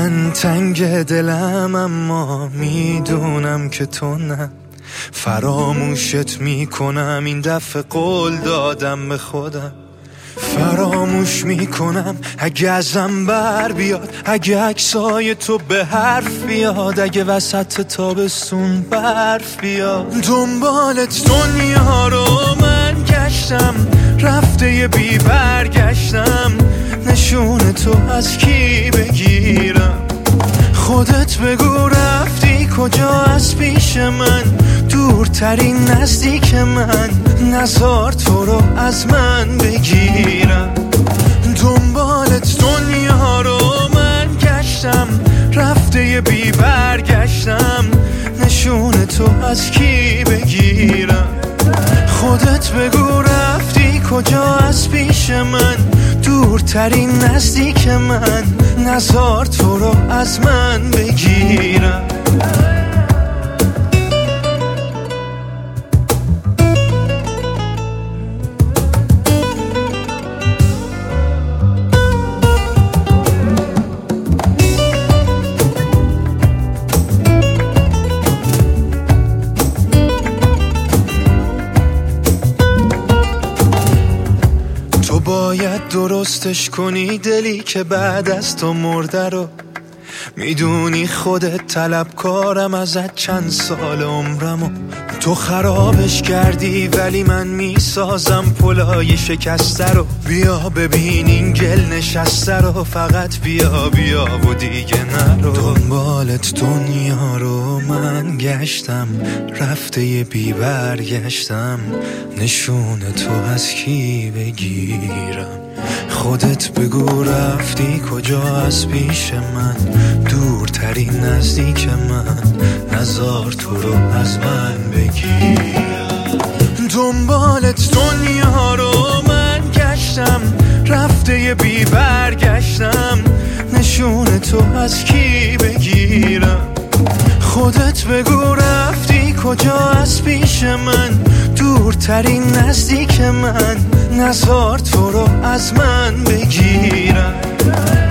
من تنگ دلم اما میدونم که تو نه. فراموشت میکنم این دفعه، قول دادم به خودم. فراموش میکنم اگه ازم بر بیاد، اگه عکسای تو به حرف بیاد، اگه وسط تابستون برف بیاد. دنبالت دنیا رو من گشتم، رفته یه بی برگشتم. نشون تو از کی بگیرم؟ خودت بگو رفتی کجا از پیش من، دورترین نزدیک من. نزار تو رو از من بگیرم. دنبالت دنیا رو من گشتم، رفته یه بی برگشتم. نشون تو از کی بگیرم؟ خودت بگو رفتی کجا از پیش من، دورترین نزدیک من. نزار تو رو از من بگیرم. باید درستش کنی دلی که بعد از تو مرده رو. میدونی خودت طلبکارم ازت چند سال عمرمو. تو خرابش کردی ولی من میسازم پلای شکسته رو. بیا ببین این گل نشسته رو، فقط بیا بیا و دیگه نرو. دنبالت دنیا رو من گشتم، رفته یه بی برگشتم. نشون تو از کی بگیرم؟ خودت بگو رفتی کجا از پیش من، دورترین نزدیک من. نزار تو رو از من بگیر. دنبالت دنیا رو من گشتم، رفته یه بی برگشتم. نشون تو از کی بگیرم؟ خودت بگو رفتی کجا از پیش من، دورترین نزدیک من. نزار تو رو از من بگیرم.